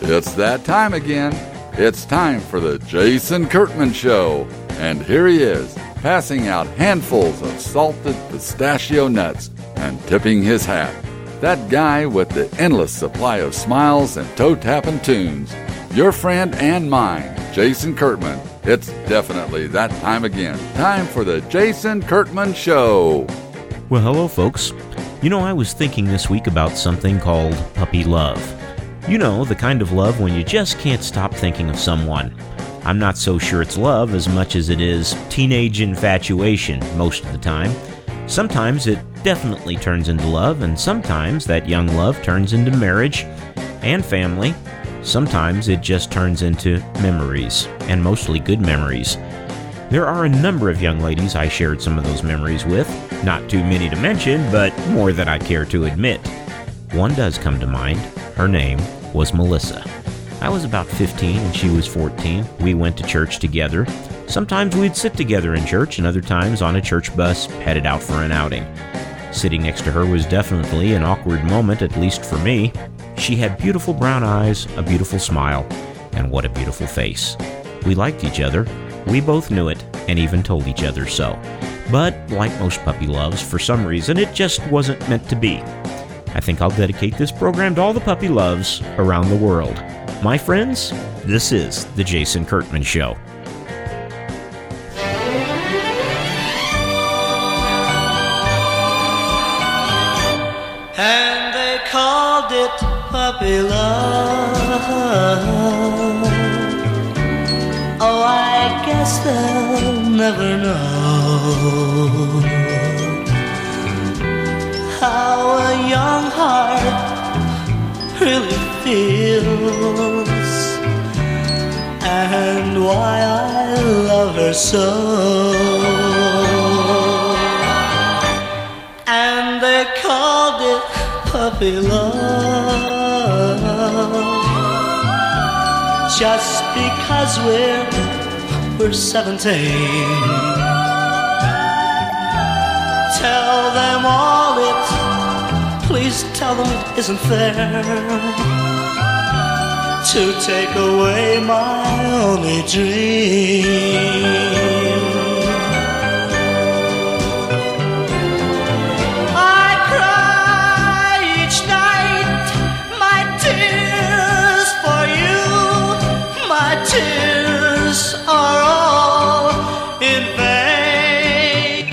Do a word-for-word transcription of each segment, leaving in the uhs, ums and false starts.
It's that time again. It's time for the Jason Kurtman Show. And here he is, passing out handfuls of salted pistachio nuts and tipping his hat. That guy with the endless supply of smiles and toe-tapping tunes. Your friend and mine, Jason Kurtman. It's definitely that time again. Time for the Jason Kurtman Show. Well, hello, folks. You know, I was thinking this week about something called puppy love. You know, the kind of love when you just can't stop thinking of someone. I'm not so sure it's love as much as it is teenage infatuation most of the time. Sometimes it definitely turns into love, and sometimes that young love turns into marriage and family. Sometimes it just turns into memories, and mostly good memories. There are a number of young ladies I shared some of those memories with. Not too many to mention, but more than I care to admit. One does come to mind. Her name was Melissa. I was about fifteen and she was fourteen. We went to church together. Sometimes we'd sit together in church, and other times on a church bus headed out for an outing. Sitting next to her was definitely an awkward moment, at least for me. She had beautiful brown eyes, a beautiful smile, and what a beautiful face. We liked each other. We both knew it, and even told each other so. But, like most puppy loves, for some reason, it just wasn't meant to be. I think I'll dedicate this program to all the puppy loves around the world. My friends, this is the Jason Kurtman Show. And they called it puppy love. Oh, I guess they'll never know how a young heart really feels, and why I love her so. And they called it puppy love just because we're we're seventeen. Tell them all it, please tell them it isn't fair to take away my only dream. Tears are all in vain.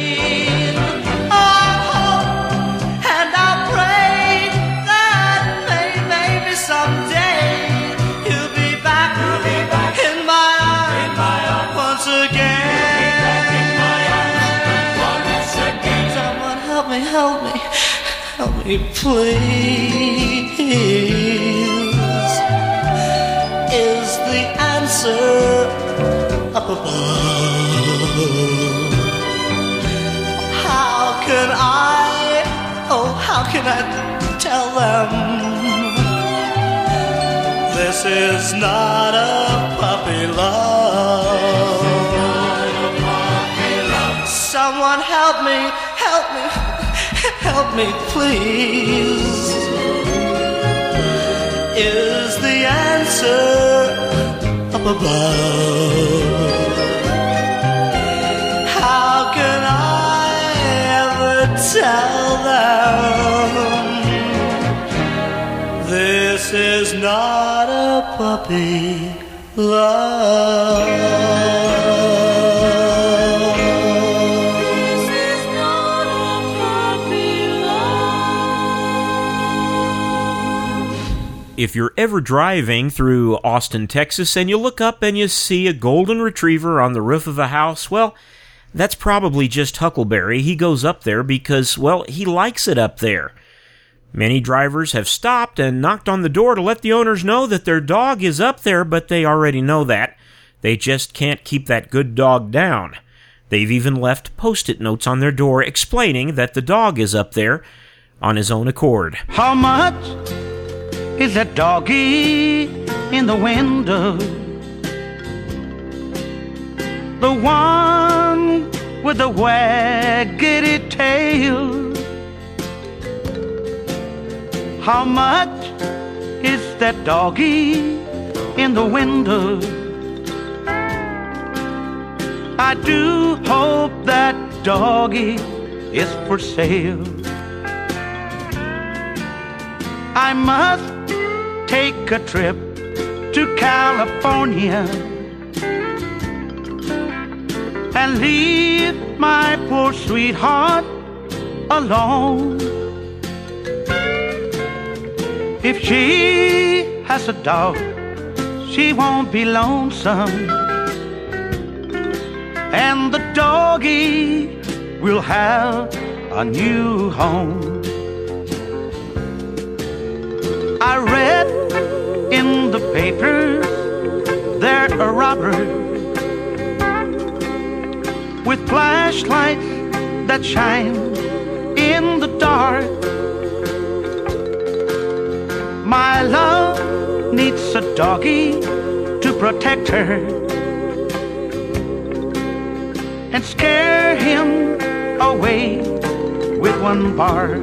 Oh, and I pray that may, maybe someday you'll be back, you'll be back in my arms, in my arms once again. Once again. Someone help me, help me, help me, please. Is the answer up above? How can I, oh, how can I tell them this is not a puppy love? Someone help me, help me, help me, please. Is the answer up above? How can I ever tell them this is not a puppy love? If you're ever driving through Austin, Texas, and you look up and you see a golden retriever on the roof of a house, well, that's probably just Huckleberry. He goes up there because, well, he likes it up there. Many drivers have stopped and knocked on the door to let the owners know that their dog is up there, but they already know that. They just can't keep that good dog down. They've even left Post-it notes on their door explaining that the dog is up there on his own accord. How much is that doggy in the window? The one with the waggedy tail. How much is that doggy in the window? I do hope that doggy is for sale. I must take a trip to California and leave my poor sweetheart alone. If she has a dog, she won't be lonesome, and the doggy will have a new home. I read in the paper there are robbers with flashlights that shine in the dark. My love needs a doggy to protect her and scare him away with one bark.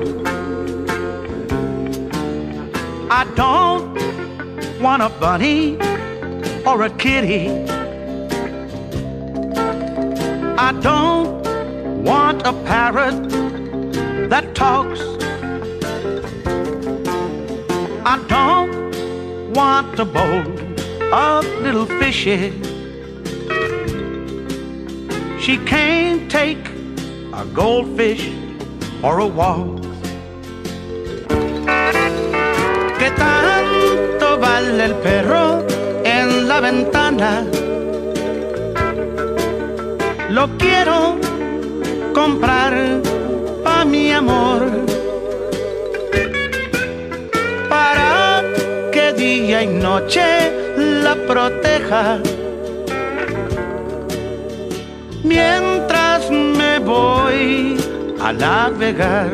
I don't want a bunny or a kitty. I don't want a parrot that talks. I don't want a bowl of little fishes. She can't take a goldfish or a walk. ¿Qué tanto vale el perro en la ventana? Lo quiero comprar pa' mi amor, para que día y noche la proteja mientras me voy a navegar.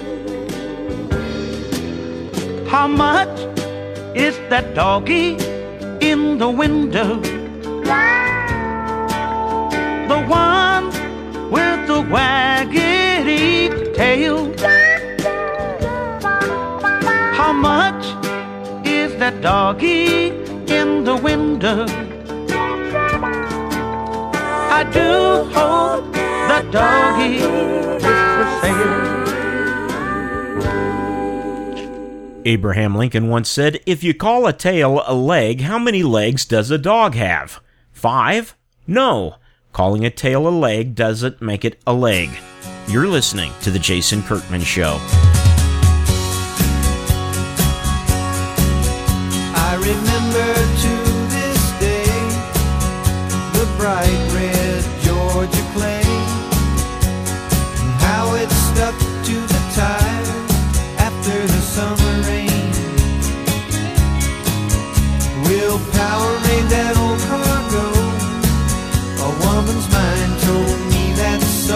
How much is that doggy in the window? The one with the waggedy tail. How much is that doggy in the window? I do hope that doggy is for sale. Abraham Lincoln once said, "If you call a tail a leg, how many legs does a dog have? Five? No. Calling a tail a leg doesn't make it a leg." You're listening to The Jason Kirkman Show. I remember to this day the bright red Georgia clay, and how it stuck to the tire after the summer rain. Willpower made that old car go. A woman's mind told me that's so.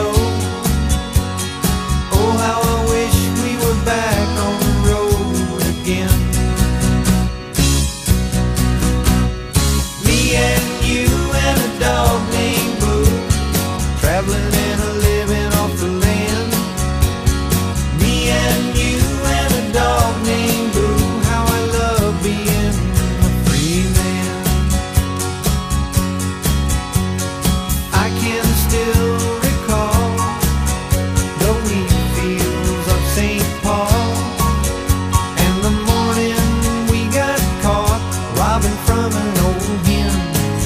Oh, how I wish we were back on the road again. Me and you and a dog named Boo, traveling and a living off the land. Me and you and a dog named Boo, how I love being a free man. I can still recall the wheat fields of Saint Paul, and the morning we got caught robbing from an old hen.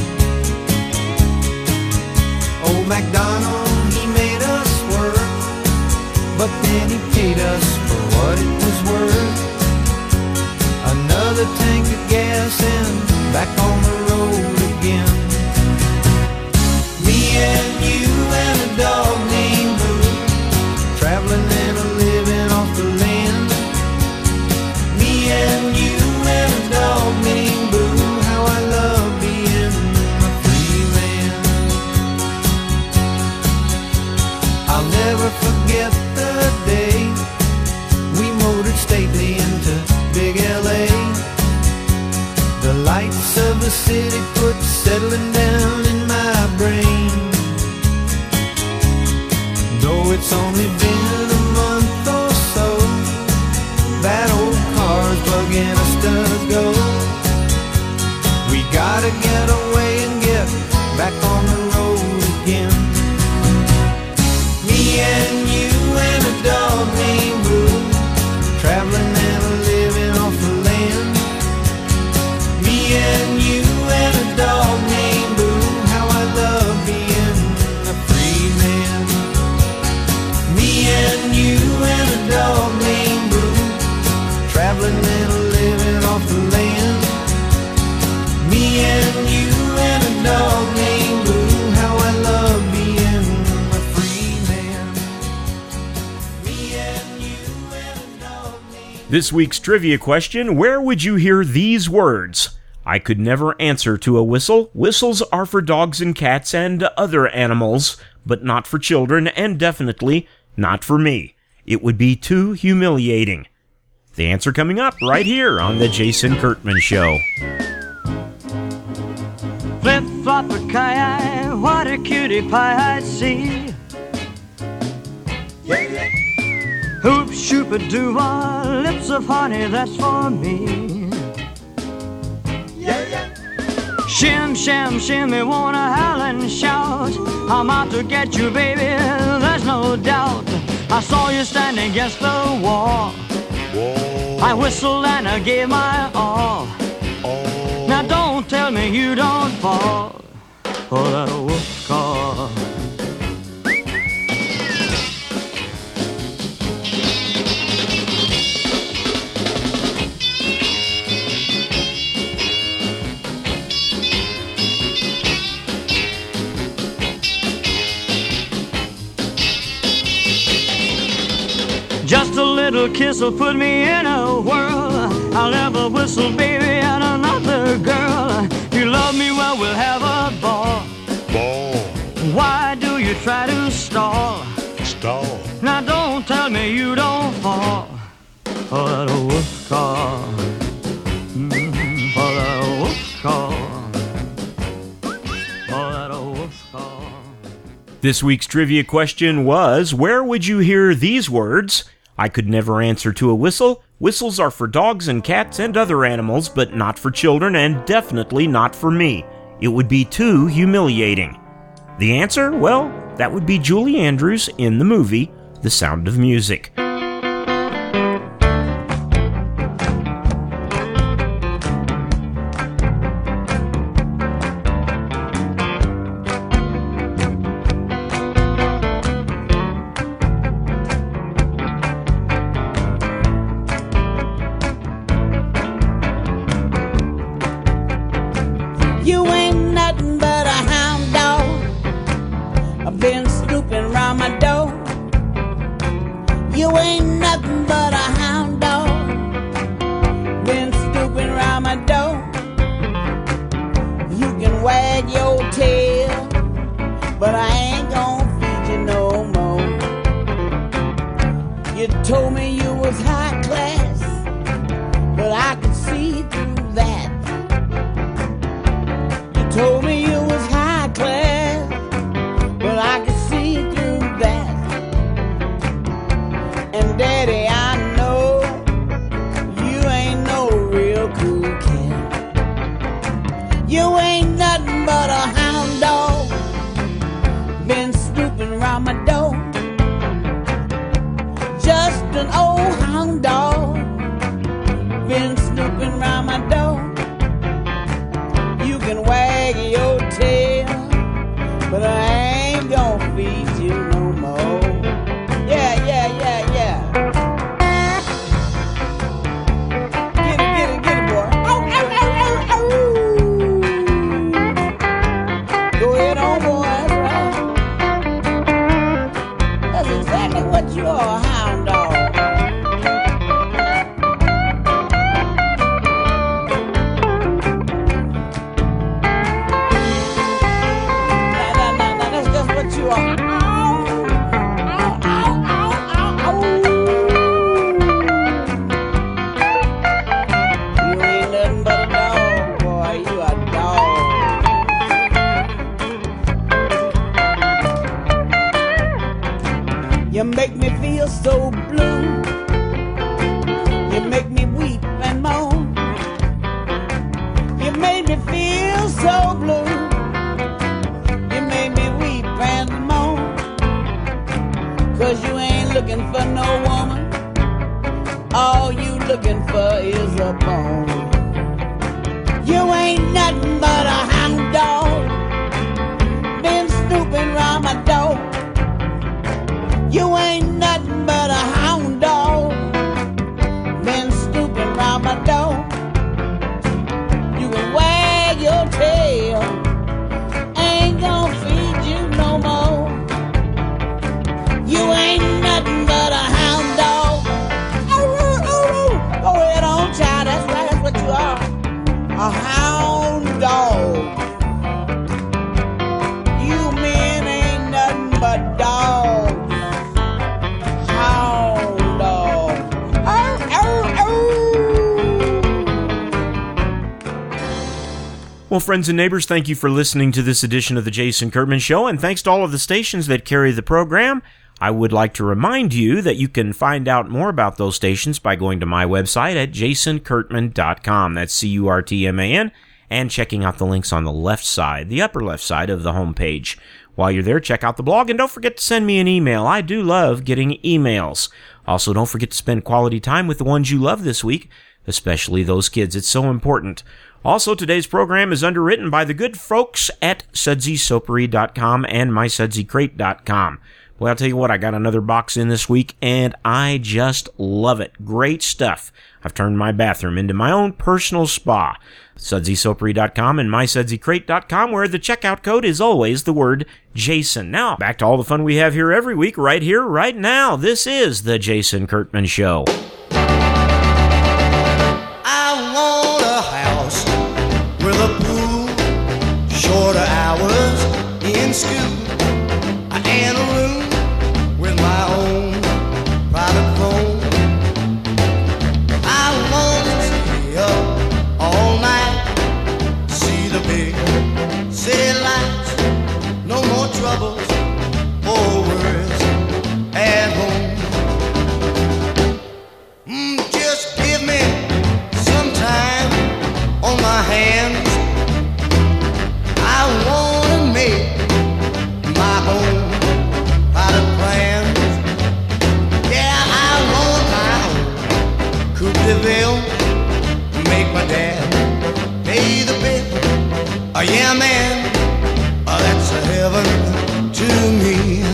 Old MacDonald, he made us work, but then he paid us for what it was worth. Another tank of gas and back on the road again. Me and you and a dog named Boo, traveling and a living off the land. Me and you and a dog named Boo, how I love being a free man. I'll never forget the day we motored stately into big L A. The lights of the city put settling down in my brain. Though it's only been a month or so, that old car's bugging us to go. This week's trivia question, where would you hear these words? I could never answer to a whistle. Whistles are for dogs and cats and other animals, but not for children, and definitely not for me. It would be too humiliating. The answer coming up right here on The Jason Kurtman Show. Flip-flop-a-kai, what a cutie pie I see. Hoop shoop-a-doo-wah, lips of honey, that's for me. Shim, shim, shimmy, wanna howl and shout. I'm out to get you, baby, there's no doubt. I saw you standing against the wall. I whistled and I gave my all. Now don't tell me you don't fall for that wolf call. Just a little kiss will put me in a whirl. I'll never whistle, baby, at another girl. You love me, well, we'll have a ball. Ball. Why do you try to stall? Stall. Now don't tell me you don't fall for that wolf call. Mm, for that wolf call. For that wolf call. This week's trivia question was, where would you hear these words? I could never answer to a whistle. Whistles are for dogs and cats and other animals, but not for children, and definitely not for me. It would be too humiliating. The answer? Well, that would be Julie Andrews in the movie The Sound of Music. You ain't nothing but a hound dog. I've been snooping around my door. You ain't nothing but a hound dog. Been snooping around my door. You can wag your tail, but I ain't gonna feed you no more. You told me you was high class, but I could see through that. Told me you was high class, but I could see through that. And Daddy, I know you ain't no real cool cat. You ain't nothing but a hound dog. Been snooping around my door. Just an old hound dog. Been snooping around my door. You can wag your tail, but I ain't gonna feed you no more. Yeah, yeah, yeah, yeah. Get it, get it, get it, boy. Oh, oh, oh, oh, oh. Go ahead on, boy, that's right. That's exactly what you are, a hound dog. You are. Ow, ow, ow, ow, ow. You ain't nothing but a dog, boy. You a dog. You make me feel so blue. You make me weep and moan. You made me feel so blue. Cause you ain't looking for no woman. All you looking for is a bone. You ain't nothing but a hound dog. Been snooping round my door. You ain't nothing but a hound dog. Been snooping round my door. You can wag your tail. Ain't gonna feed you no more. You ain't nothing but a hound dog. Oh, oh, oh, hound dog. You men ain't nothing but dogs. Hound dog. Arr, arr, arr. Well, friends and neighbors, thank you for listening to this edition of the Jason Kurtman Show, and thanks to all of the stations that carry the program. I would like to remind you that you can find out more about those stations by going to my website at jason kurtman dot com. That's C U R T M A N, and checking out the links on the left side, the upper left side of the homepage. While you're there, check out the blog, and don't forget to send me an email. I do love getting emails. Also, don't forget to spend quality time with the ones you love this week, especially those kids. It's so important. Also, today's program is underwritten by the good folks at sudsy soapery dot com and my sudsy crate dot com. Well, I'll tell you what, I got another box in this week, and I just love it. Great stuff. I've turned my bathroom into my own personal spa. sudsy soapery dot com and my sudsy crate dot com, where the checkout code is always the word Jason. Now, back to all the fun we have here every week, right here, right now. This is the Jason Kurtman Show. I want a house with a pool, shorter hours in school, and a room with my own private phone. I want to stay up all night, see the big city lights, no more troubles or worries at home. Mm, just give me some time on my hands. I wanna make my own private plans. Yeah, I want my own Coupe de Ville, make my dad pay the bill. Oh yeah, man, oh, that's a heaven to me.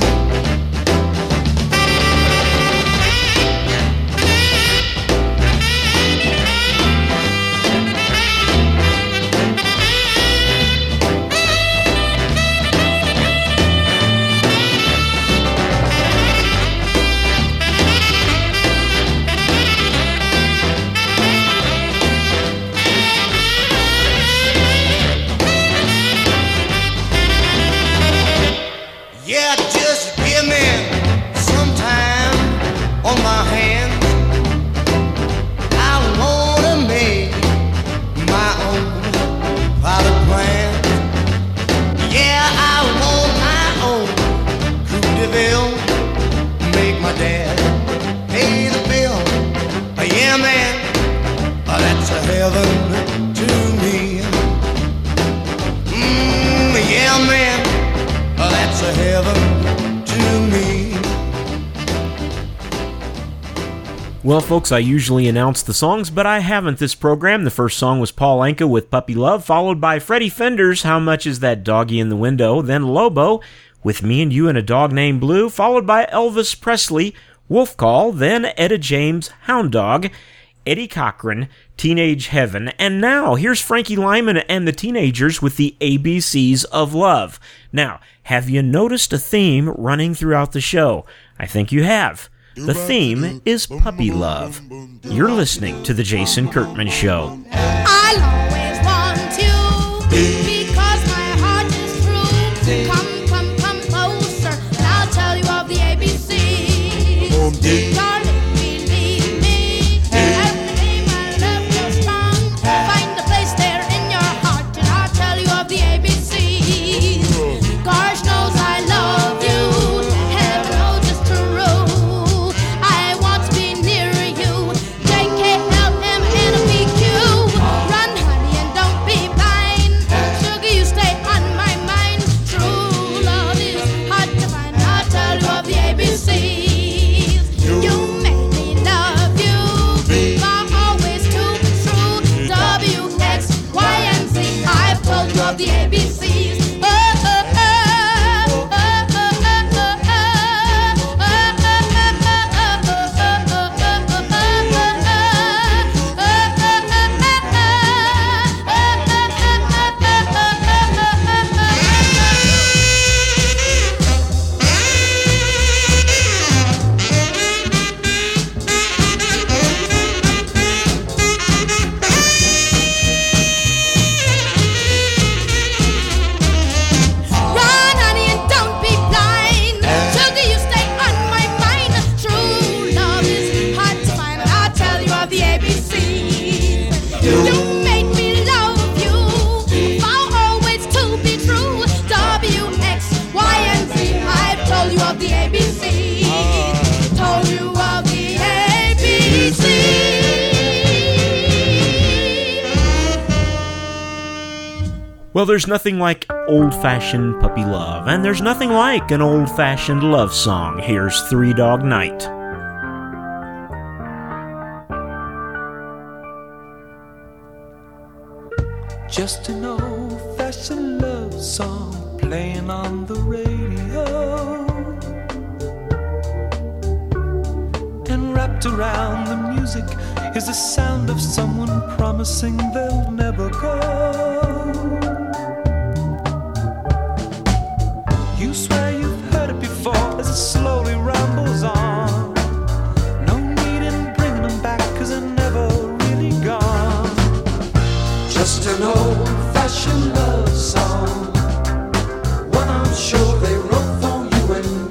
Yeah, just give me some time on my hands. I wanna make my own private plans. Yeah, I want my own Coupe de Ville, make my dad pay the bill. Oh, yeah, man, oh, that's a heaven to me. Mmm, yeah, man, oh, that's a heaven to me. Well, folks, I usually announce the songs, but I haven't this program. The first song was Paul Anka with Puppy Love, followed by Freddie Fender's How Much Is That Doggy in the Window, then Lobo with Me and You and a Dog Named Blue, followed by Elvis Presley, Wolf Call, then Etta James, Hound Dog, Eddie Cochran, Teenage Heaven, and now here's Frankie Lyman and the Teenagers with the A B Cs of Love. Now, have you noticed a theme running throughout the show? I think you have. The theme is puppy love. You're listening to The Jason Kurtman Show. I'll always want you because my heart is true. Come, come, come closer, and I'll tell you of the A B Cs. Darling, believe me, every time I love your strong, find a place there in your heart, and I'll tell you of the A B Cs. Gosh knows I love you, heaven knows it's true. I want to be near you, J K L M N O P Q. Well, there's nothing like old-fashioned puppy love, and there's nothing like an old-fashioned love song. Here's Three Dog Night. Just an old-fashioned love song playing on the radio, and wrapped around the music is the sound of someone promising they'll never go. You swear you've heard it before as it slowly rambles on. No need in bringing them back, cause they're never really gone. Just an old-fashioned love song, one I'm sure they wrote for you and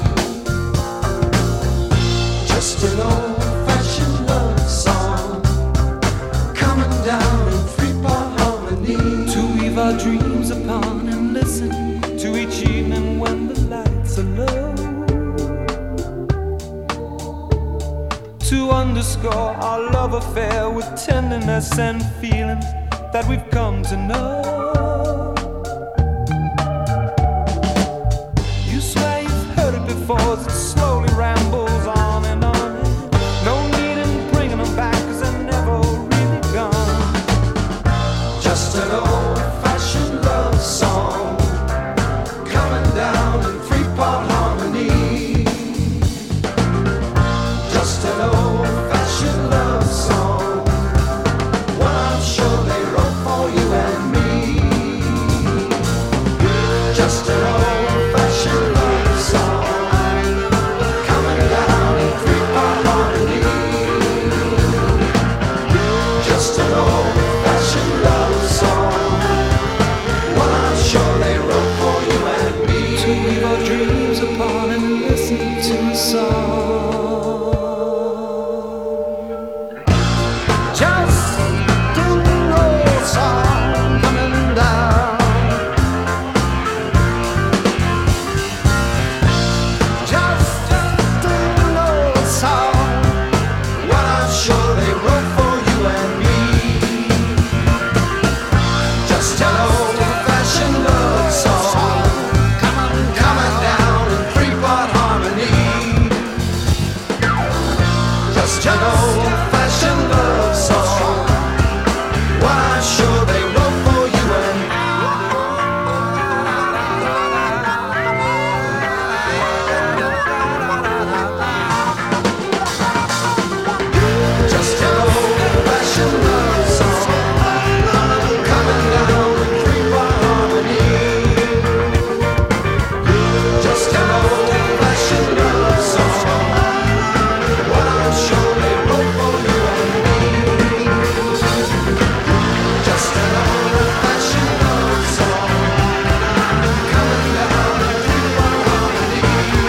me. Just an old-fashioned love song, coming down in three-part harmony, to weave our dreams upon and listen to each evening when the lights are low, to underscore our love affair with tenderness and feelings that we've come to know. You swear you've heard it before as it slowly rambles on and on. No need in bringing them back, cause they're never really gone. Just an old-fashioned love song, coming down in three-part harmony. Just an old-fashioned love song, one I'm sure they wrote for you and me. Just an old-fashioned love song, coming down in three-part harmony. Just an old-fashioned love song, one I'm sure they wrote for you and me, to weave our dreams upon and listen to a song. Just an old song coming down. Just an old song, one I'm sure they wrote for you and me. Just an old-fashioned love song, coming, coming down in three-part harmony. Just an old-fashioned love song, one I'm sure they wrote for you and me. Just an old-fashioned love song, coming down in three-part harmony. Just an old-fashioned love song, one I'm sure they wrote for you and me. Just an old-fashioned love song, coming down in three-part harmony.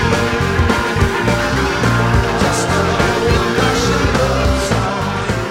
Just an old-fashioned love song.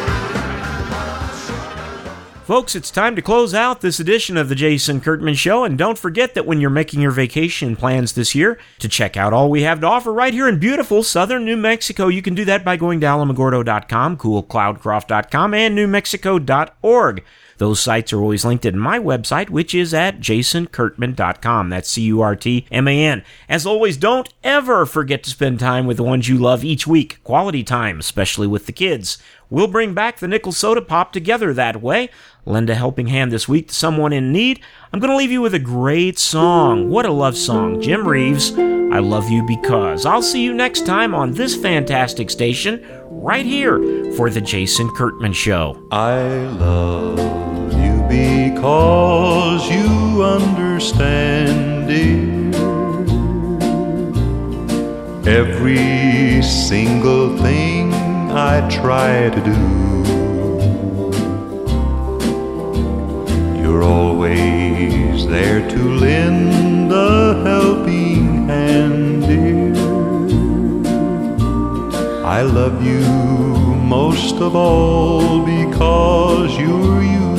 Folks, it's time to close out this edition of the Jason Kurtman Show, and don't forget that when you're making your vacation plans this year, to check out all we have to offer right here in beautiful southern New Mexico. You can do that by going to alamogordo dot com, cool cloudcroft dot com, and new mexico dot org. Those sites are always linked at my website, which is at jason kurtman dot com. That's C U R T M A N. As always, don't ever forget to spend time with the ones you love each week. Quality time, especially with the kids. We'll bring back the Nickel Soda Pop together that way. Lend a helping hand this week to someone in need. I'm going to leave you with a great song. What a love song. Jim Reeves, I Love You Because. I'll see you next time on this fantastic station, right here for the Jason Kurtman Show. I love you because you understand, dear, every single thing I try to do. You're always there to lend a helping hand, dear. I love you most of all because you're you.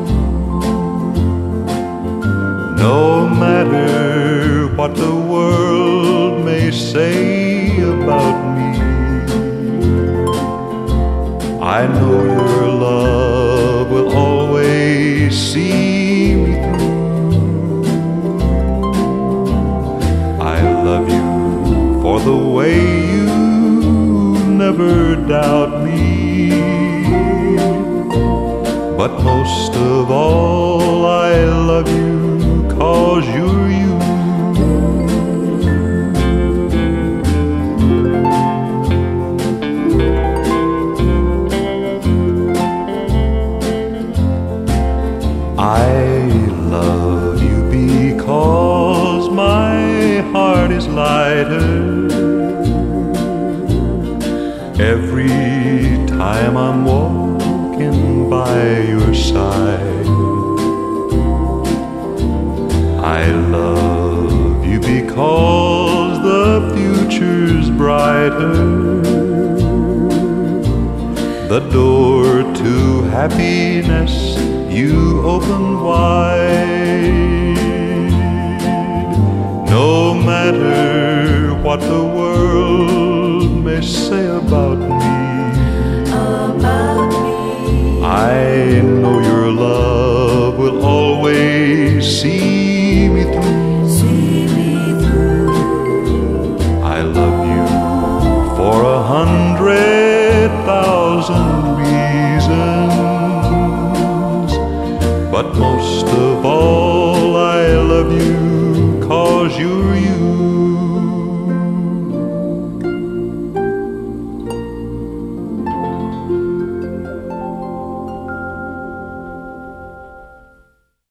No matter what the world may say about me, I know your love will always see me through. I love you because my heart is lighter every time I'm walking by your side. I love you because the future's brighter, the door to happiness you open wide. No matter what the world may say about me, about me, I know your love will always see me through. see me through. I love you for a hundred thousand reasons, but most of all I love you 'cause you're you.